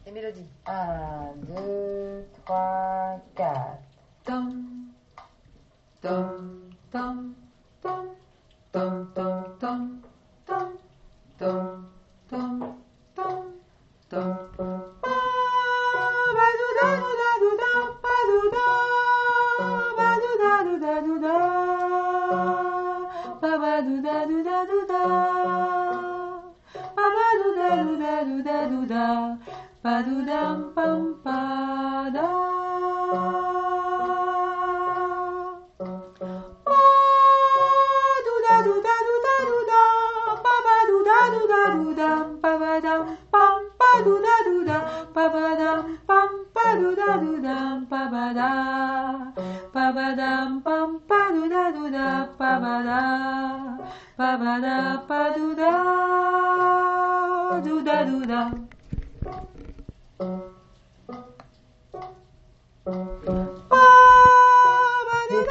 Les mélodies. 1, 2, 3, 4. Tom, tom, tom, tom, tom, tom, tom, tom, tom, tom, tom, tom. Ba-do-dam pam pa da. Do-da-do-da-do-da-do-da. Ba-ba-do-da-do-da-do-dam. Ba-ba-dam pam pa-do-da-do-da. Ba-ba-dam pam pa-do-da-do-dam. Ba-ba-da. Ba-ba-dam pam pa-do-da-do-da. Ba-ba-da. Ba-ba-da pa-do-da. Do-da-do-da.